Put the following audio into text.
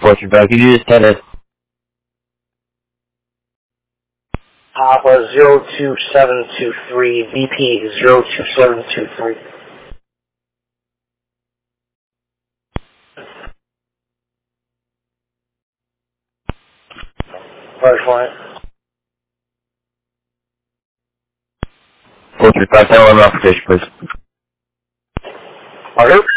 Fortune Bell, could you just tell us? Papa 02723, VP 02723. First line. Fortune Bell, tell them off fish, please. Pardon?